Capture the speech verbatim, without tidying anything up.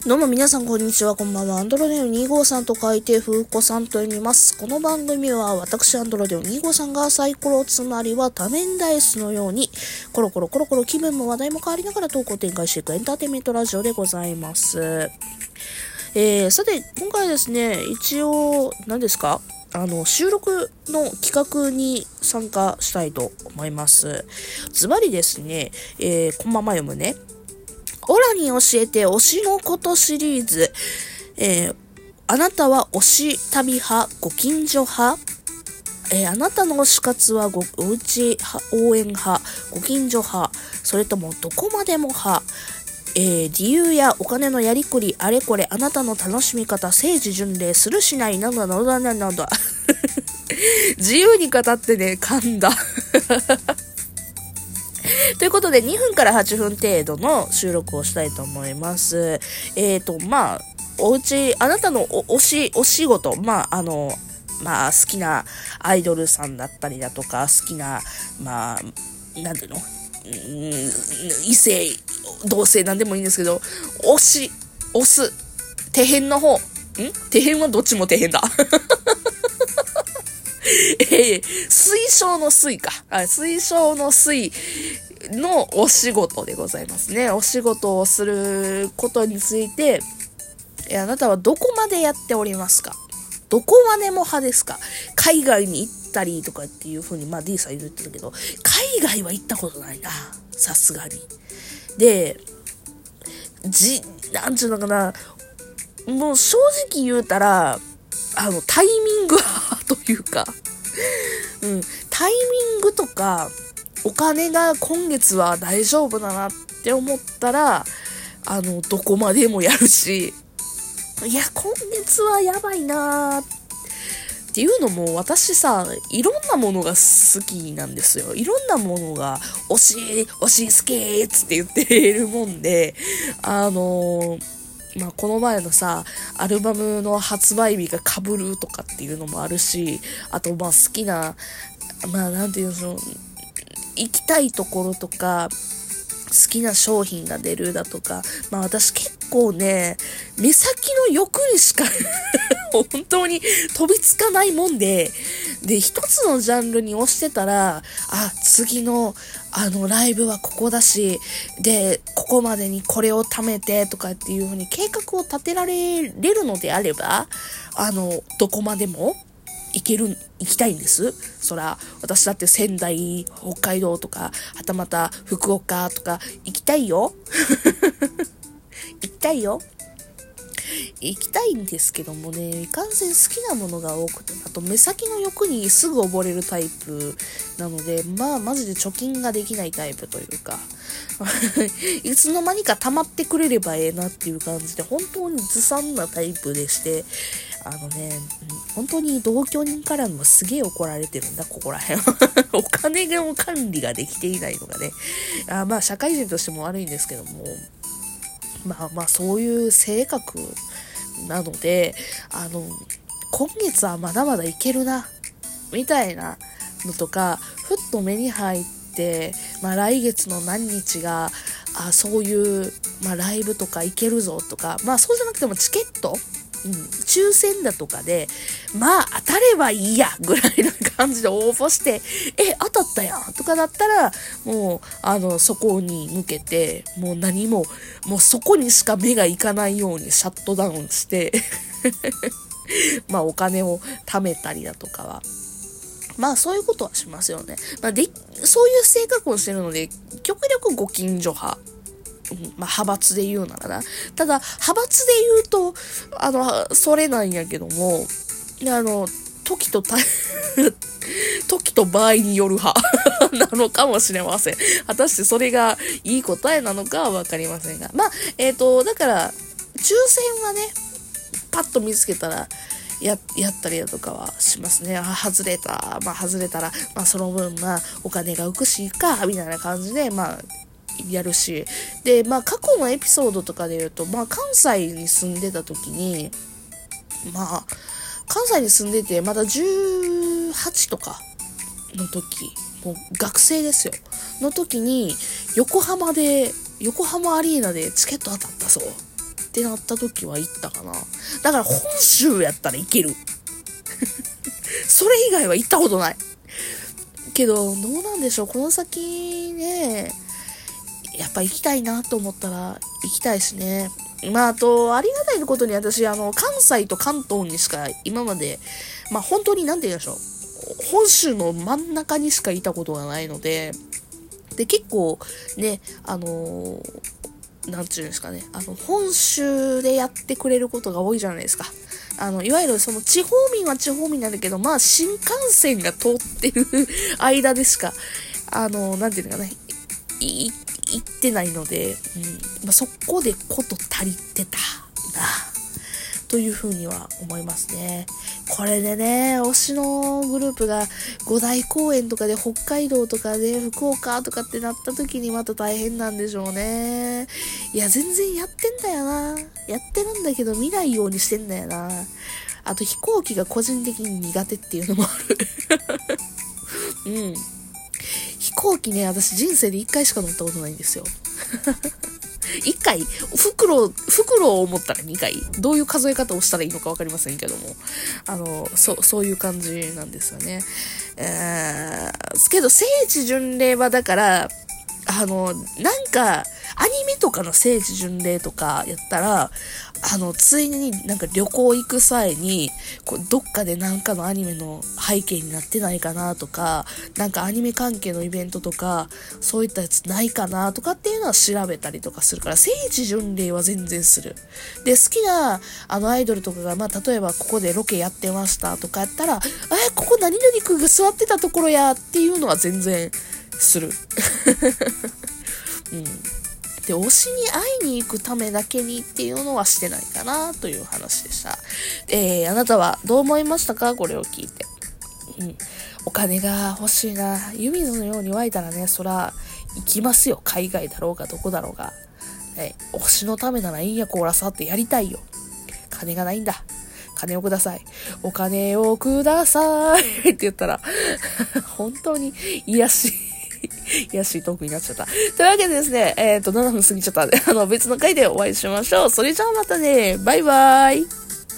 どうも皆さんこんにちは、こんばんは。アンドロデオにじゅうごさんと書いてふうこさんと読みます。この番組は私アンドロデオにじゅうごさんがサイコロつまりは多面ダイスのようにコロコロコロコロ気分も話題も変わりながら投稿を展開していくエンターテインメントラジオでございます。えー、さて今回ですね、一応何ですかあの収録の企画に参加したいと思います。ズバリですね、えー、こんばんは読むね。オラに教えて推しのことシリーズ、えー、あなたは推し旅派、ご近所派、えー、あなたの推し活はごおうち応援派、ご近所派、それともどこまでも派、えー、理由やお金のやりくり、あれこれ、あなたの楽しみ方、政治巡礼するしない、なんだなんだなんだなんだ自由に語ってね、噛んだということでにふんからはちふん程度の収録をしたいと思います。えーと、まあ、おうち、あなたのお推し、お仕事、まあ、あの、まあ、好きなアイドルさんだったりだとか、好きな、まあ、なんていうの、うん異性、同性なんでもいいんですけど、推し、推す、手辺の方、ん手辺はどっちも手辺だ。えー、推奨の推か。推奨の推のお仕事でございますね。お仕事をすることについて、えあなたはどこまでやっておりますか？どこまでも派ですか？海外に行ったりとかっていう風に、まあ D さん言ってたけど、海外は行ったことないな。さすがに。で、じ、なんちゅうのかな、もう正直言うたら、あの、タイミング派というか、うん、タイミングとか、お金が今月は大丈夫だなって思ったら、あの、どこまでもやるし、いや、今月はやばいなーっていうのも、私さ、いろんなものが好きなんですよ。いろんなものが、推し、推し好きーっつって言ってるもんで、あのー、まあ、この前のさ、アルバムの発売日が被るとかっていうのもあるし、あと、まあ、好きな、まあ、なんていうの、行きたいところとか、好きな商品が出るだとか、まあ私結構ね、目先の欲にしか本当に飛びつかないもんで、で、一つのジャンルに押してたら、あ、次のあのライブはここだし、で、ここまでにこれを貯めてとかっていう風に計画を立てられるのであれば、あの、どこまでも行ける、行きたいんです。そら、私だって仙台、北海道とか、はたまた福岡とか行きたいよ。行きたいよ。行きたいんですけどもね、いかんせん好きなものが多くて、あと目先の欲にすぐ溺れるタイプなので、まあマジで貯金ができないタイプというか、いつの間にか溜まってくれればええなっていう感じで、本当にずさんなタイプでして、あのね、本当に同居人からもすげえ怒られてるんだ、ここら辺。お金の管理ができていないのがね、あまあ社会人としても悪いんですけども、まあまあそういう性格なので、あの、今月はまだまだいけるな、みたいなのとか、ふっと目に入って、まあ来月の何日が、あそういう、まあライブとか行けるぞとか、まあそうじゃなくてもチケットうん、抽選だとかで、まあ当たればいいやぐらいな感じで応募して、え、当たったやんとかだったら、もう、あの、そこに向けて、もう何も、もうそこにしか目がいかないようにシャットダウンして、まあお金を貯めたりだとかは、まあそういうことはしますよね。まあで、そういう性格をしてるので、極力ご近所派。うん、まあ、派閥で言うならな。ただ、派閥で言うと、あの、それなんやけども、あの、時とた、時と場合による派なのかもしれません。果たしてそれがいい答えなのかはわかりませんが。まあ、えっと、だから、抽選はね、パッと見つけたら、や、やったりだとかはしますね。あ、外れた。まあ、外れたら、まあ、その分、まあ、お金が浮くしか、みたいな感じで、まあ、やるし。で、まあ過去のエピソードとかで言うと、まあ関西に住んでた時に、まあ、関西に住んでて、まだじゅうはちとかの時、もう学生ですよ。の時に、横浜で、横浜アリーナでチケット当たったぞ。 ってなった時は行ったかな。だから本州やったら行ける。それ以外は行ったことない。けど、どうなんでしょう。この先ね、やっぱ行きたいなと思ったら行きたいしね。まあ、あと、ありがたいことに私、あの、関西と関東にしか今まで、まあ本当になんて言うんでしょう。本州の真ん中にしかいたことがないので、で、結構ね、あのー、なんていうんですかね、あの、本州でやってくれることが多いじゃないですか。あの、いわゆるその地方民は地方民なんだけど、まあ、新幹線が通ってる間でしか、あの、なんていうのかね、い、行ってないので、うん、まあ、そこでこと足りてたな、というふうには思いますね。これでね、推しのグループが五大公演とかで北海道とかで福岡とかってなった時にまた大変なんでしょうね。いや、全然やってんだよな。やってるんだけど見ないようにしてんだよな。あと飛行機が個人的に苦手っていうのもある。うん。飛行機ね、私人生で一回しか乗ったことないんですよ。一回袋、袋を持ったら二回どういう数え方をしたらいいのかわかりませんけども。あの、そう、そういう感じなんですよね。えー、けど、聖地巡礼はだから、あの、なんか、アニメとかの聖地巡礼とかやったら、あの、ついになんか旅行行く際に、こうどっかでなんかのアニメの背景になってないかなとか、なんかアニメ関係のイベントとか、そういったやつないかなとかっていうのは調べたりとかするから、聖地巡礼は全然する。で、好きなあのアイドルとかが、まあ、例えばここでロケやってましたとかやったら、え、ここ何々くんが座ってたところやっていうのは全然する。うん。で、推しに会いに行くためだけにっていうのはしてないかなという話でした。えー、あなたはどう思いましたか？これを聞いて。うん。お金が欲しいな。湯水のように湧いたらね、そら、行きますよ。海外だろうが、どこだろうが。はい。推しのためならいいやこらさってやりたいよ。金がないんだ。金をください。お金をくださいって言ったら、本当に癒しい。癒しいトークになっちゃった。というわけでですね、えっと、ななふん過ぎちゃったんで、あの、別の回でお会いしましょう。それじゃあまたね、バイバーイ。